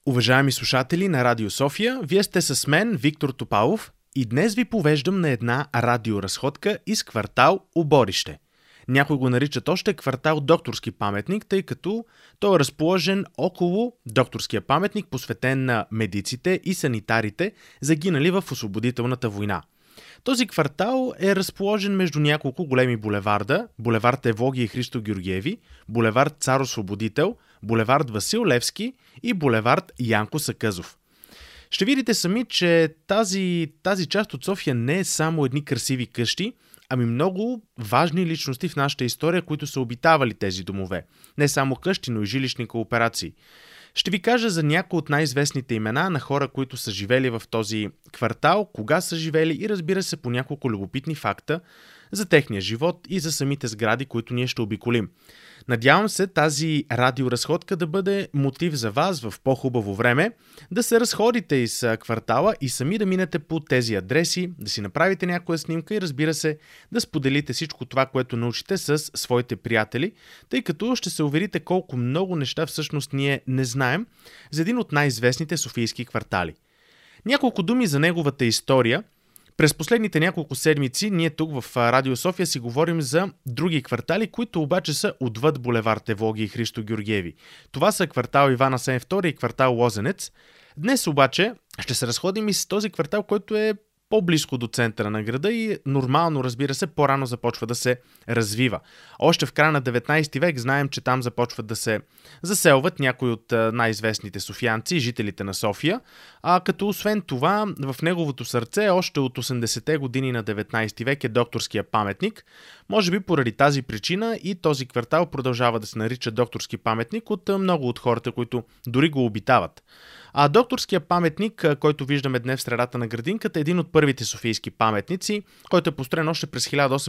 Уважаеми слушатели на Радио София, вие сте с мен, Виктор Топалов, и днес ви повеждам на една радиоразходка из квартал Оборище. Някои го наричат още квартал Докторски паметник, тъй като той е разположен около Докторския паметник, посветен на медиците и санитарите, загинали в Освободителната война. Този квартал е разположен между няколко големи булеварда: булевард Евлогий и Христо Георгиеви, булевард Цар Освободител, булевард Васил Левски и булевард Янко Сакъзов. Ще видите сами, че тази част от София не е само едни красиви къщи, ами много важни личности в нашата история, които са обитавали тези домове. Не само къщи, но и жилищни кооперации. Ще ви кажа за някои от най-известните имена на хора, които са живели в този квартал, кога са живели и, разбира се, по няколко любопитни факта за техния живот и за самите сгради, които ние ще обиколим. Надявам се тази радиоразходка да бъде мотив за вас в по-хубаво време, да се разходите из квартала и сами да минете по тези адреси, да си направите някоя снимка и, разбира се, да споделите всичко това, което научите с своите приятели, тъй като ще се уверите колко много неща всъщност ние не знаем за един от най-известните софийски квартали. Няколко думи за неговата история. През последните няколко седмици ние тук в Радио София си говорим за други квартали, които обаче са отвъд булевард Евлогий и Христо Георгиеви. Това са квартал Иван Асен II и квартал Лозенец. Днес обаче ще се разходим и с този квартал, който е по-близко до центъра на града и нормално, разбира се, по-рано започва да се развива. Още в края на 19 век знаем, че там започват да се заселват някои от най-известните софиянци, жителите на София, като освен това в неговото сърце още от 80-те години на 19 век е Докторския паметник. Може би поради тази причина и този квартал продължава да се нарича Докторски паметник от много от хората, които дори го обитават. А Докторския паметник, който виждаме днес в средата на градинката, е един от първите софийски паметници, който е построен още през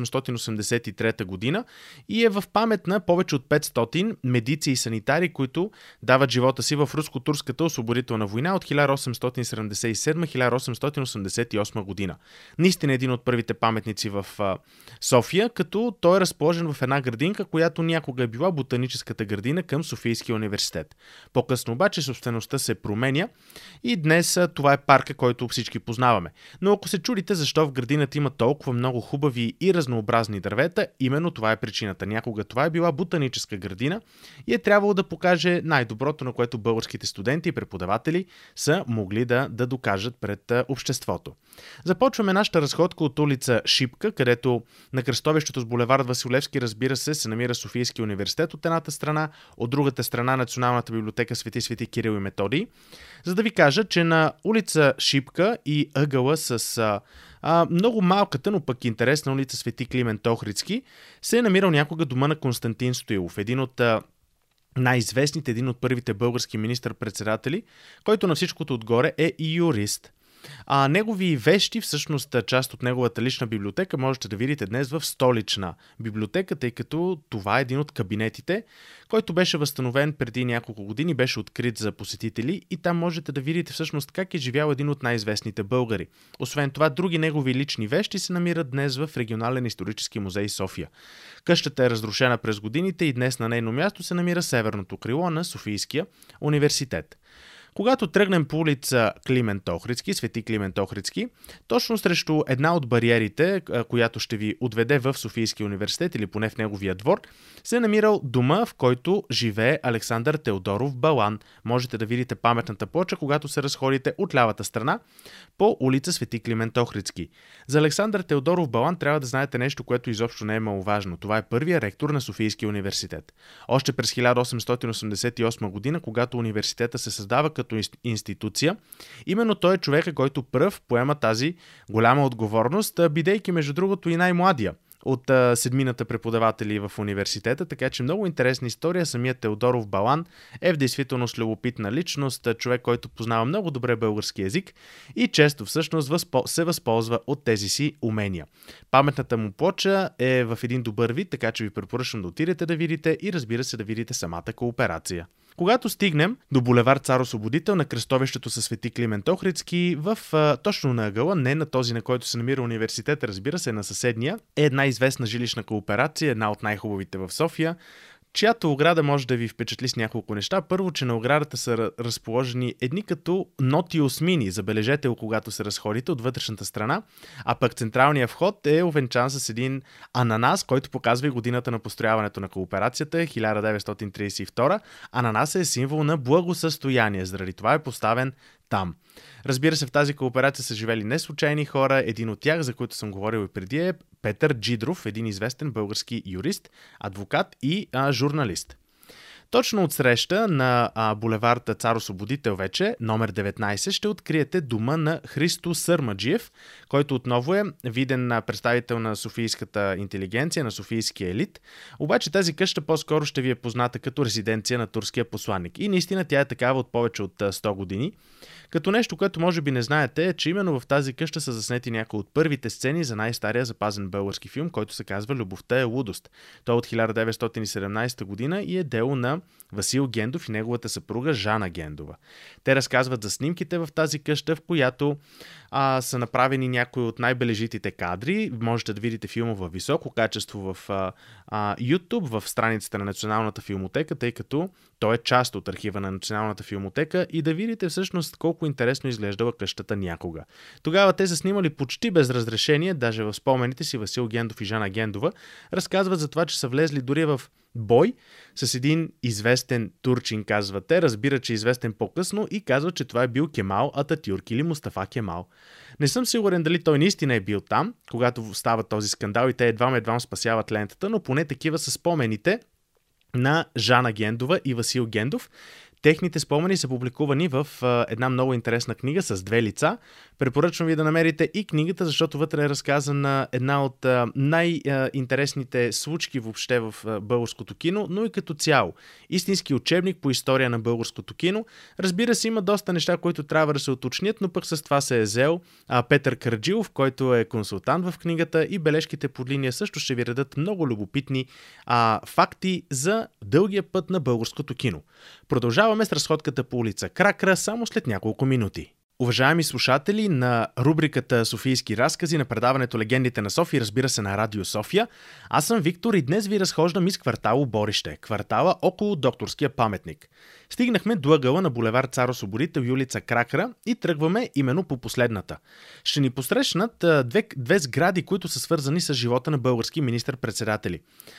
1883 година и е в памет на повече от 500 медици и санитари, които дават живота си в Руско-турската освободителна война от 1877-1888 година. Наистина един от първите паметници в София, като той е разположен в една градинка, която някога е била ботаническата градина към Софийския университет. По-късно обаче собствеността се променя и днес това е парка, който всички познаваме. Но ако се чудите защо в градината има толкова много хубави и разнообразни дървета, именно това е причината. Някога това е била ботаническа градина и е трябвало да покаже най-доброто, на което българските студенти и преподаватели са могли да докажат пред обществото. Започваме нашата разходка от улица Шипка, където на кръстовището с булевард Васил Левски, разбира се намира Софийския университет от едната страна, от другата страна Националната библиотека Свети Кирил и Методий. За да ви кажа, че на улица Шипка и ъгъла с много малката, но пък интересна улица Свети Климент Охридски се е намирал някога дома на Константин Стоилов, един от най-известните, един от първите български министър-председатели, който на всичкото отгоре е и юрист. Негови вещи, всъщност част от неговата лична библиотека, можете да видите днес в Столична библиотека, тъй като това е един от кабинетите, който беше възстановен преди няколко години, беше открит за посетители и там можете да видите всъщност как е живял един от най-известните българи. Освен това, други негови лични вещи се намират днес в Регионален исторически музей София. Къщата е разрушена през годините и днес на нейно място се намира северното крило на Софийския университет. Когато тръгнем по улица Климент Охридски, Свети Климент Охридски, точно срещу една от бариерите, която ще ви отведе в Софийския университет или поне в неговия двор, се е намирал дома, в който живее Александър Теодоров Балан. Можете да видите паметната плоча, когато се разходите от лявата страна по улица Свети Климент Охридски. За Александър Теодоров Балан трябва да знаете нещо, което изобщо не е маловажно. Това е първият ректор на Софийския университет. Още през 1888 година, когато университета се създава като институция, именно той е човека, който пръв поема тази голяма отговорност, бидейки между другото и най-младия от седмината преподаватели в университета, така че много интересна история. Самият Теодоров Балан е в действителност любопитна личност, човек, който познава много добре български език и често всъщност се възползва от тези си умения. Паметната му плоча е в един добър вид, така че ви препоръчвам да отидете да видите и, разбира се, да видите самата кооперация. Когато стигнем до булевард Цар Освободител на кръстовището със Свети Климент Охридски, точно на ъгъла, не на този, на който се намира университет, разбира се, на съседния, е една известна жилищна кооперация, една от най-хубавите в София. чиято ограда може да ви впечатли с няколко неща. Първо, че на оградата са разположени едни като ноти осмини, забележете го, когато се разходите от вътрешната страна, а пък централният вход е увенчан с един ананас, който показва и годината на построяването на кооперацията, 1932. Ананасът е символ на благосъстояние, заради това е поставен там. Разбира се, в тази кооперация са живели не случайни хора. Един от тях, за който съм говорил и преди, е Петър Джидров, един известен български юрист, адвокат и журналист. Точно отсреща на булевард Цар Освободител вече, номер 19, ще откриете дома на Христо Сърмаджиев, който отново е виден представител на софийската интелигенция, на софийския елит. Обаче тази къща по-скоро ще ви е позната като резиденция на турския посланник. И наистина тя е такава от повече от 100 години. Като нещо, което може би не знаете, е, че именно в тази къща са заснети някои от първите сцени за най-стария запазен български филм, който се казва "Любовта е лудост". Той е от 1917 година и е дело на Васил Гендов и неговата съпруга Жана Гендова. Те разказват за снимките в тази къща, в която са направени някои от най-бележитите кадри. Можете да видите филма във високо качество в YouTube, в страницата на Националната филмотека, тъй като той е част от архива на Националната филмотека, и да видите всъщност колко интересно изглеждала къщата някога. Тогава те са снимали почти без разрешение, даже в спомените си Васил Гендов и Жана Гендова разказват за това, че са влезли дори в бой с един известен турчин, казват те, разбира, че е известен по-късно, и казва, че това е бил Кемал Ататюрк или Мустафа Кемал. Не съм сигурен дали той наистина е бил там, когато става този скандал и те едвам спасяват лентата, но поне такива са спомените на Жана Гендова и Васил Гендов. Техните спомени са публикувани в една много интересна книга с 2 лица. Препоръчвам ви да намерите и книгата, защото вътре е разказана една от най-интересните случки въобще в българското кино, но и като цяло. Истински учебник по история на българското кино. Разбира се, има доста неща, които трябва да се уточнят, но пък с това се е взел Петър Карджилов, който е консултант в книгата, и бележките под линия също ще ви редат много любопитни факти за дългия път на българското кино. Продължаваме с разходката по улица Кракра само след няколко минути. Уважаеми слушатели на рубриката Софийски разкази на предаването Легендите на София, разбира се на Радио София, аз съм Виктор и днес ви разхождам из квартал Оборище, квартала около Докторския паметник. Стигнахме до ъгъла на булевард Цар Освободител и улица Кракра и тръгваме именно по последната. Ще ни посрещнат две сгради, които са свързани с живота на български министър-председатели.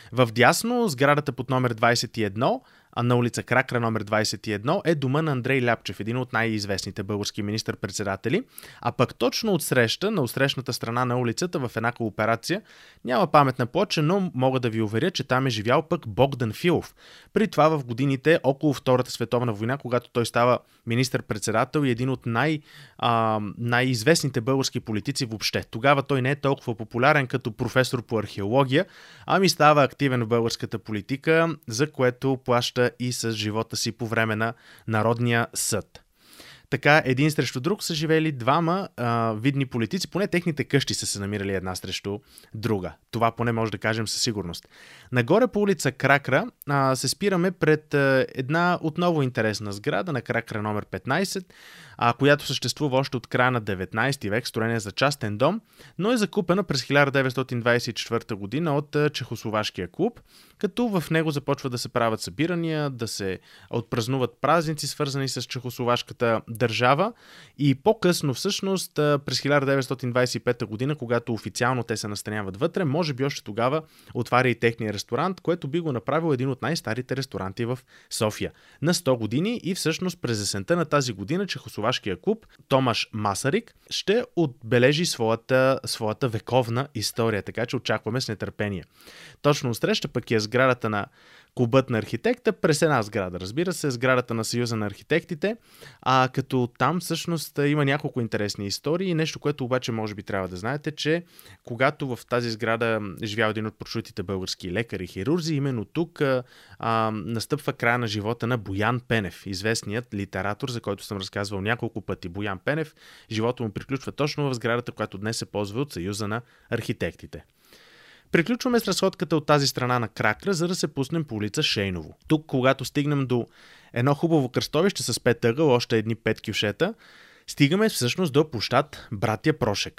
Вдясно сградата под номер 21, на улица Кракра номер 21, е дома на Андрей Ляпчев, един от най-известните български министър-председатели, а пък точно отсреща, на отсрещната страна на улицата, в една кооперация, няма паметна плоча, но мога да ви уверя, че там е живял пък Богдан Филов. При това в годините около Втората световна война, когато той става министър-председател и един от най-известните български политици въобще. Тогава той не е толкова популярен като професор по археология, ами става активен в българската политика, за което плаща и с живота си по време на Народния съд. Така, един срещу друг са живели двама видни политици, поне техните къщи са се намирали една срещу друга. Това поне може да кажем със сигурност. Нагоре по улица Кракра се спираме пред една отново интересна сграда на Кракра номер 15, която съществува още от края на 19 век, строена за частен дом, но е закупена през 1924 година от Чехословашкия клуб, като в него започва да се правят събирания, да се отпразнуват празници, свързани с чехословашката държава, и по-късно всъщност през 1925 година, когато официално те се настаняват вътре, може би още тогава отваря и техния ресторант, което би го направил един от най-старите ресторанти в София. На 100 години, и всъщност през есента на тази година Чехословашкия клуб Томаш Масарик ще отбележи своята вековна история, така че очакваме с нетърпение. Точно среща пък е сградата на Клубът на архитекта, през една сграда, разбира се, сградата на Съюза на архитектите, като там всъщност има няколко интересни истории. Нещо, което обаче може би трябва да знаете, че когато в тази сграда живял един от прословутите български лекари и хирурзи, именно тук настъпва края на живота на Боян Пенев, известният литератор, за който съм разказвал няколко пъти. Боян Пенев, живота му приключва точно в сградата, която днес се ползва от Съюза на архитектите. Приключваме с разходката от тази страна на Кракра, за да се пуснем по улица Шейново. Тук, когато стигнем до едно хубаво кръстовище с 5 ъгъл, още едни 5 кюшета, стигаме всъщност до площад Братя Прошек.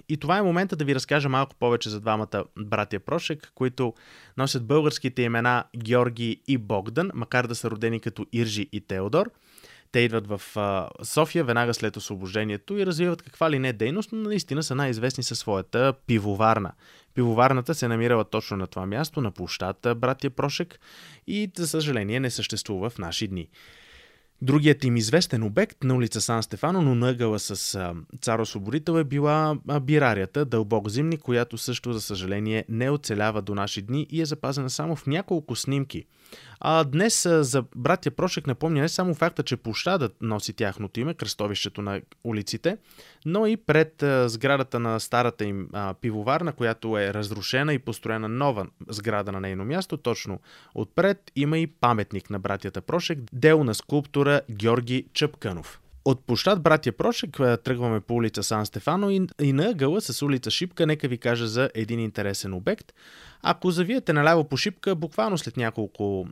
И това е момента да ви разкажа малко повече за двамата братя Прошек, които носят българските имена Георги и Богдан, макар да са родени като Иржи и Теодор. Те идват в София веднага след освобождението и развиват каква ли не дейност, но наистина са най-известни със своята пивоварна. Пивоварната се намирала точно на това място, на площад братя Прошек, и за съжаление не съществува в наши дни. Другият им известен обект на улица Сан Стефано, но на ъгъла с Цар Освободител, е била бирарията Дълбок Зимник, която също, за съжаление, не оцелява до наши дни и е запазена само в няколко снимки. Днес за братя Прошек напомня не само факта, че площадът носи тяхното име, кръстовището на улиците, но и пред сградата на старата им пивоварна, която е разрушена и построена нова сграда на нейно място, точно отпред има и паметник на братята Прошек, дело на скулптора Георги Чапкънов. От площад братя Прошек тръгваме по улица Сан Стефано и на ъгъла с улица Шипка нека ви кажа за един интересен обект. Ако завиете наляво по Шипка, буквално след няколко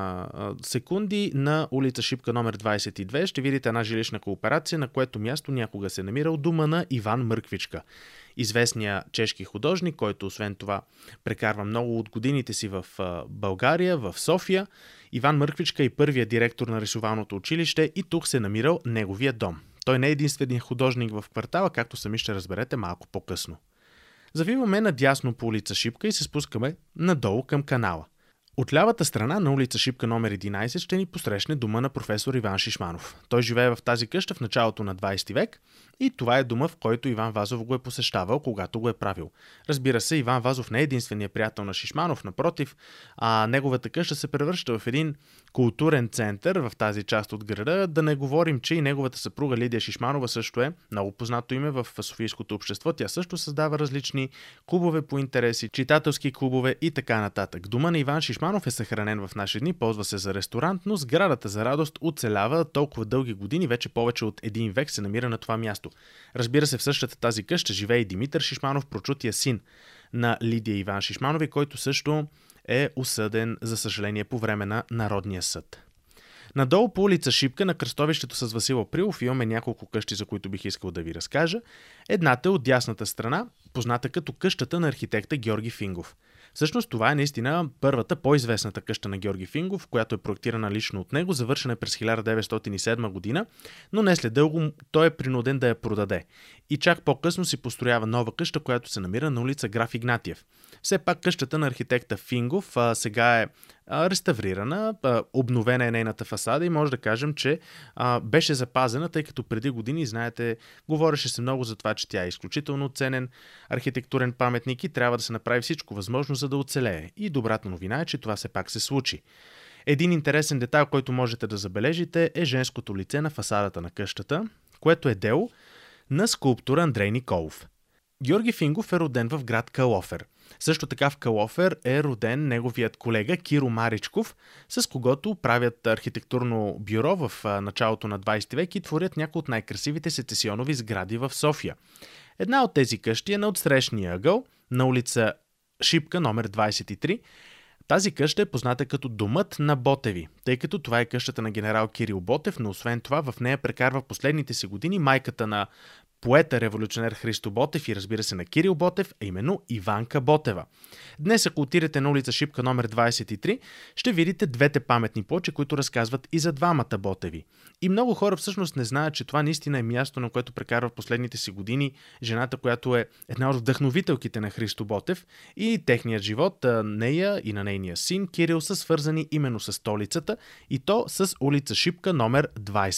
секунди на улица Шипка номер 22 ще видите една жилищна кооперация, на което място някога се намирал дома на Иван Мърквичка. Известният чешки художник, който освен това прекарва много от годините си в България, в София. Иван Мърквичка е първият директор на рисувалното училище и тук се намирал неговия дом. Той не е единственият художник в квартала, както сами ще разберете малко по-късно. Завиваме надясно по улица Шипка и се спускаме надолу към канала. От лявата страна на улица Шипка номер 11 ще ни посрещне дома на професор Иван Шишманов. Той живее в тази къща в началото на 20 век и това е дома, в който Иван Вазов го е посещавал, когато го е правил. Разбира се, Иван Вазов не е единственият приятел на Шишманов, напротив, неговата къща се превръща в един културен център в тази част от града. Да не говорим, че и неговата съпруга Лидия Шишманова също е много познато име в софийското общество. Тя също създава различни клубове по интереси, читателски клубове и така нататък. Дома на Иван Шишманов е съхранен в наши дни, ползва се за ресторант, но сградата за радост оцелява толкова дълги години, вече повече от един век се намира на това място. Разбира се, в същата тази къща живее и Димитър Шишманов, прочутия син на Лидия Иван Шишманови, който също е осъден, за съжаление, по време на Народния съд. Надолу по улица Шипка на кръстовището с Васил Априлов имаме няколко къщи, за които бих искал да ви разкажа. Едната е от дясната страна, позната като къщата на архитекта Георги Фингов. Всъщност това е наистина първата по-известната къща на Георги Фингов, която е проектирана лично от него, завършена е през 1907 година, но не след дълго той е принуден да я продаде. И чак по-късно си построява нова къща, която се намира на улица Граф Игнатиев. Все пак къщата на архитекта Фингов сега е реставрирана, обновена е нейната фасада и може да кажем, че беше запазена, тъй като преди години, знаете, говореше се много за това, че тя е изключително ценен архитектурен паметник и трябва да се направи всичко възможно, за да оцелее. И добрата новина е, че това все пак се случи. Един интересен детайл, който можете да забележите, е женското лице на фасадата на къщата, което е дело на скулптора Андрей Николов. Георги Фингов е роден в град Калофер. Също така в Калофер е роден неговият колега Киро Маричков, с когото правят архитектурно бюро в началото на 20 век и творят някои от най-красивите сецесионови сгради в София. Една от тези къщи е на отсрещния ъгъл, на улица Шипка номер 23. Тази къща е позната като домът на Ботеви, тъй като това е къщата на генерал Кирил Ботев, но освен това в нея прекарва последните си години майката на поета-революционер Христо Ботев и разбира се на Кирил Ботев, а именно Иванка Ботева. Днес, ако отидете на улица Шипка номер 23, ще видите двете паметни плочи, които разказват и за двамата Ботеви. И много хора всъщност не знаят, че това наистина е място, на което прекарва последните си години жената, която е една от вдъхновителките на Христо Ботев, и техният живот, нея и на нейния син Кирил, са свързани именно с столицата и то с улица Шипка номер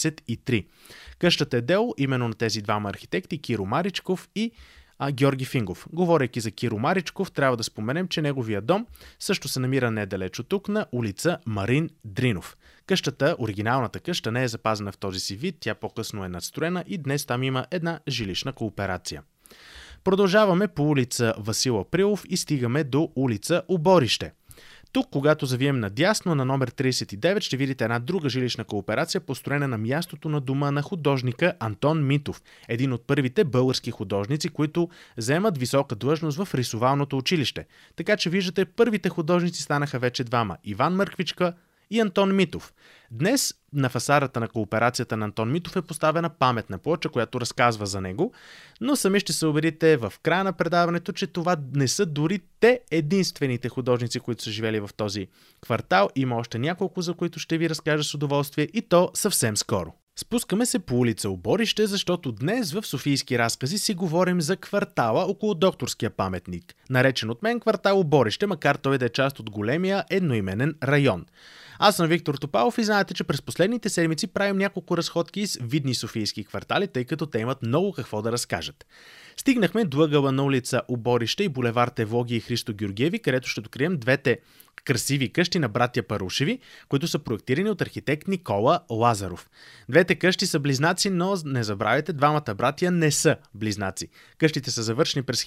23. Къщата е дело именно на тези двама архитекти, Киро Маричков и Георги Фингов. Говорейки за Киро Маричков, трябва да споменем, че неговия дом също се намира недалеч от тук, на улица Марин Дринов. Къщата, оригиналната къща, не е запазена в този си вид, тя по-късно е надстроена и днес там има една жилищна кооперация. Продължаваме по улица Васил Априлов и стигаме до улица Оборище. Тук, когато завием надясно на номер 39, ще видите една друга жилищна кооперация, построена на мястото на дома на художника Антон Митов, един от първите български художници, които заемат висока длъжност в рисувалното училище. Така че виждате, първите художници станаха вече двама – Иван Мърквичка и Антон Митов. Днес на фасадата на кооперацията на Антон Митов е поставена паметна плоча, която разказва за него, но сами ще се убедите в края на предаването, че това не са дори те единствените художници, които са живели в този квартал. Има още няколко, за които ще ви разкажа с удоволствие, и то съвсем скоро. Спускаме се по улица Оборище, защото днес в Софийски разкази си говорим за квартала около Докторския паметник, наречен от мен квартал Оборище, макар той да е част от големия едноименен район. Аз съм Виктор Топалов и знаете, че през последните седмици правим няколко разходки с видни софийски квартали, тъй като те имат много какво да разкажат. Стигнахме до ъгъла на улица Оборище и булевард Евлогий и Христо Георгиеви, където ще открием двете красиви къщи на братя Парушеви, които са проектирани от архитект Никола Лазаров. Двете къщи са близнаци, но не забравяйте, двамата братя не са близнаци. Къщите са завършени през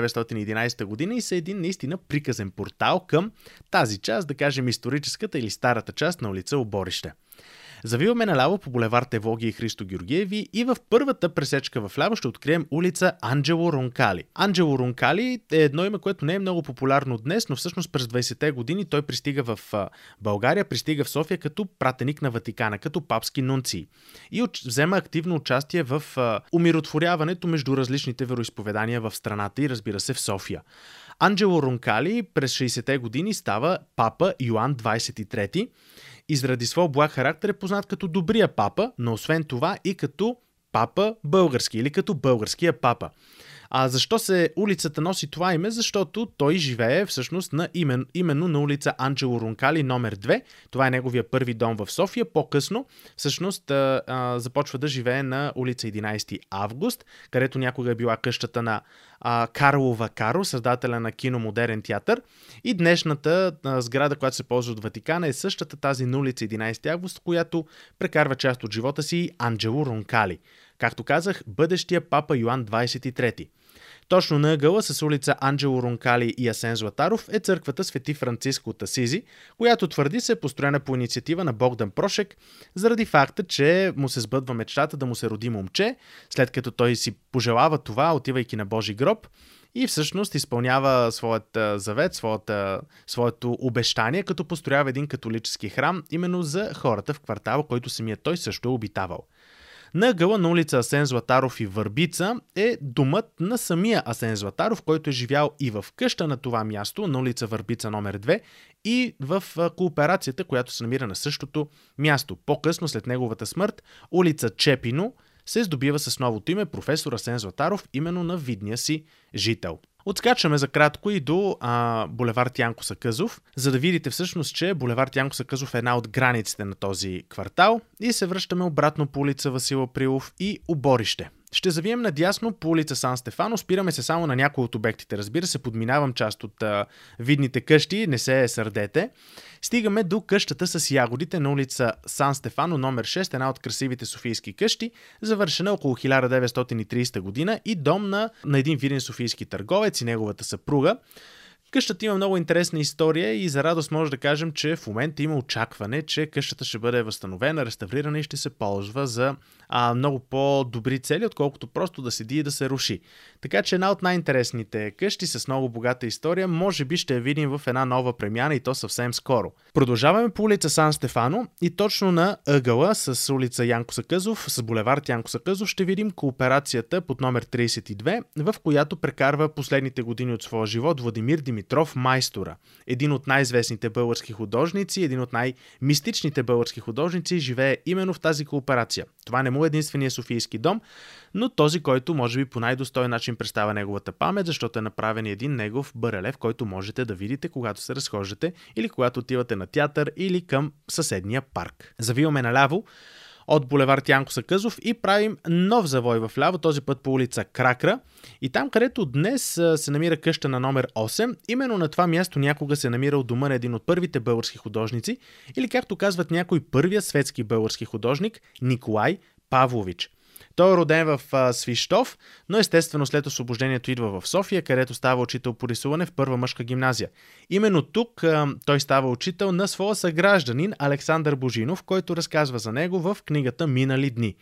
1911 година и са един наистина приказен портал към тази част, да кажем историческата или старата част на улица Оборище. Завиваме наляво по булевард Евлогий и Христо Георгиеви и в първата пресечка вляво ще открием улица Анджело Ронкали. Анджело Ронкали е едно име, което не е много популярно днес, но всъщност през 20-те години той пристига в България, пристига в София като пратеник на Ватикана, като папски нунций. И взема активно участие в умиротворяването между различните вероизповедания в страната и, разбира се, в София. Анджело Ронкали през 60-те години става папа Йоан 23 и заради своя благ характер е познат като добрия папа, но освен това и като папа български или като българския папа. А защо се улицата носи това име? Защото той живее всъщност именно на улица Анджело Ронкали номер 2. Това е неговия първи дом в София. По-късно всъщност започва да живее на улица 11 август, където някога е била къщата на Карло Вакаро, създателя на кино Модерен театър. И днешната сграда, която се ползва от Ватикана, е същата тази на улица 11 август, която прекарва част от живота си Анджело Ронкали. Както казах, бъдещия папа Йоан 23. Точно на ъгъла с улица Анджело Ронкали и Асен Златаров е църквата Свети Франциско от Асизи, която твърди се е построена по инициатива на Богдан Прошек, заради факта, че му се сбъдва мечтата да му се роди момче, след като той си пожелава това, отивайки на Божи гроб, и всъщност изпълнява своят завет, своето обещание, като построява един католически храм именно за хората в квартала, който самият той също е обитавал. На ъгъла на улица Асен Златаров и Върбица е домът на самия Асен Златаров, който е живял и в къща на това място, на улица Върбица номер 2, и в кооперацията, която се намира на същото място. По-късно, след неговата смърт, улица Чепино се здобива с новото име професор Асен Златаров, именно на видния си жител. Отскачаме за кратко и до булевард Янко Сакъзов, за да видите всъщност, че булевард Янко Сакъзов е една от границите на този квартал, и се връщаме обратно по улица Васил Априлов и Оборище. Ще завием надясно по улица Сан Стефано, спираме се само на някои от обектите, разбира се, подминавам част от видните къщи, не се сърдете. Стигаме до къщата с ягодите на улица Сан Стефано номер 6, една от красивите софийски къщи, завършена около 1930 година и дом на един виден софийски търговец и неговата съпруга. Къщата има много интересна история и за радост може да кажем, че в момента има очакване, че къщата ще бъде възстановена, реставрирана и ще се ползва за много по-добри цели, отколкото просто да седи и да се руши. Така че една от най-интересните къщи с много богата история, може би ще я видим в една нова премяна и то съвсем скоро. Продължаваме по улица Сан Стефано и точно на ъгъла с улица Янко Сакъзов, с булевард Янко Сакъзов ще видим кооперацията под номер 32, в която прекарва последните години от своя живот Владимир Димитров Майстора. Един от най-известните български художници, един от най-мистичните български художници живее именно в тази кооперация. Това не му е единствения софийски дом, но този, който може би по най-достоен начин представя неговата памет, защото е направен един негов барелев, който можете да видите, когато се разхождате или когато отивате на театър или към съседния парк. Завиваме наляво от булевард Янко Сакъзов и правим нов завой в ляво, този път по улица Кракра. И там, където днес се намира къща на номер 8, именно на това място някога се намирал дома на един от първите български художници, или както казват някой, първия светски български художник Николай Павлович. Той е роден в Свищов, но естествено след освобождението идва в София, където става учител по рисуване в Първа мъжка гимназия. Именно тук той става учител на своя съгражданин Александър Божинов, който разказва за него в книгата Минали дни.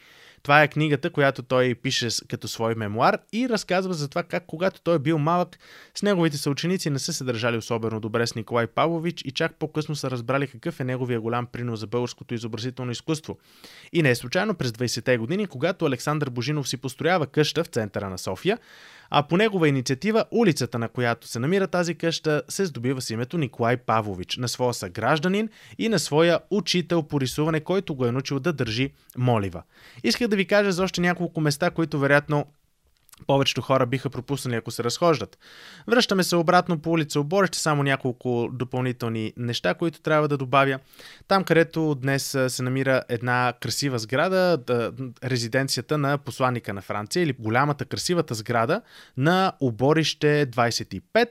Това е книгата, която той пише като свой мемуар и разказва за това как когато той е бил малък, с неговите съученици не са се държали особено добре с Николай Павлович и чак по-късно са разбрали какъв е неговия голям принос за българското изобразително изкуство. И не е случайно през 20-те години, когато Александър Божинов си построява къща в центъра на София, а по негова инициатива улицата, на която се намира тази къща, се здобива с името Николай Павлович, на своя съгражданин и на своя учител по рисуване, който го е научил да държи молива. Исках да ви кажа за още няколко места, които вероятно повечето хора биха пропуснали, ако се разхождат. Връщаме се обратно по улица Оборище, само няколко допълнителни неща, които трябва да добавя. Там, където днес се намира една красива сграда, резиденцията на посланника на Франция или голямата красивата сграда на Оборище 25.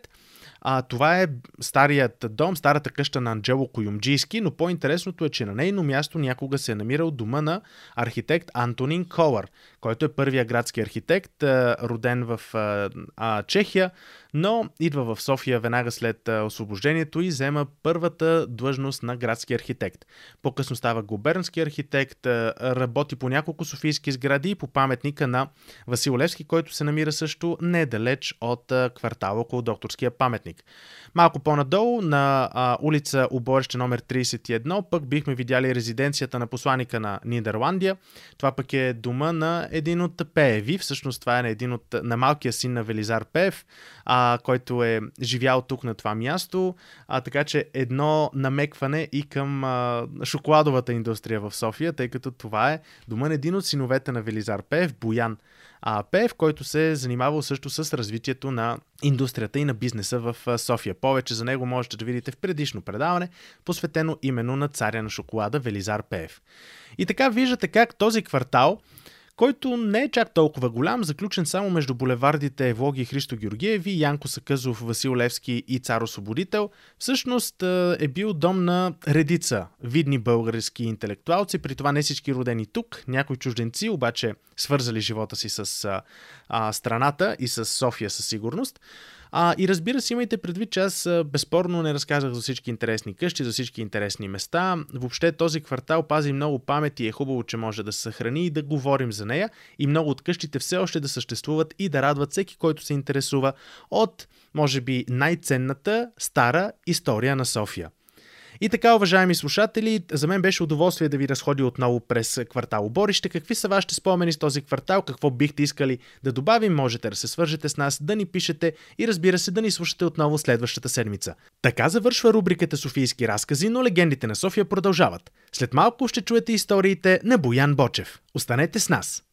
Това е старият дом, старата къща на Анджело Куюмджийски, но по-интересното е, че на нейно място някога се е намирал дома на архитект Антонин Колър, който е първия градски архитект, роден в Чехия, но идва в София веднага след освобождението и взема първата длъжност на градски архитект. По-късно става губернски архитект, работи по няколко софийски сгради и по паметника на Васил Левски, който се намира също недалеч от квартала около Докторския паметник. Малко по-надолу на улица Оборище номер 31 пък бихме видяли резиденцията на посланика на Нидерландия. Това пък е дома на един от Пееви, всъщност това е на малкия син на Велизар Пеев, който е живял тук на това място, така че едно намекване и към шоколадовата индустрия в София, тъй като това е дома на един от синовете на Велизар Пеев, Боян Пеев, който се е занимавал също с развитието на индустрията и на бизнеса в София. Повече за него можете да видите в предишно предаване, посветено именно на царя на шоколада Велизар Пеев. И така виждате как този квартал, който не е чак толкова голям, заключен само между булевардите Евлоги и Христо Георгиеви, Янко Сакъзов, Васил Левски и Цар Освободител, всъщност е бил дом на редица видни български интелектуалци, при това не всички родени тук, някои чужденци, обаче свързали живота си с страната и с София със сигурност. И разбира се, имайте предвид, че аз безспорно не разказах за всички интересни къщи, за всички интересни места. Въобще този квартал пази много памет и е хубаво, че може да се съхрани и да говорим за нея. И много от къщите все още да съществуват и да радват всеки, който се интересува от, може би, най-ценната стара история на София. И така, уважаеми слушатели, за мен беше удоволствие да ви разходя отново през квартал Оборище. Какви са вашите спомени с този квартал? Какво бихте искали да добавим? Можете да се свържете с нас, да ни пишете и разбира се да ни слушате отново следващата седмица. Така завършва рубриката Софийски разкази, но легендите на София продължават. След малко ще чуете историите на Боян Бочев. Останете с нас!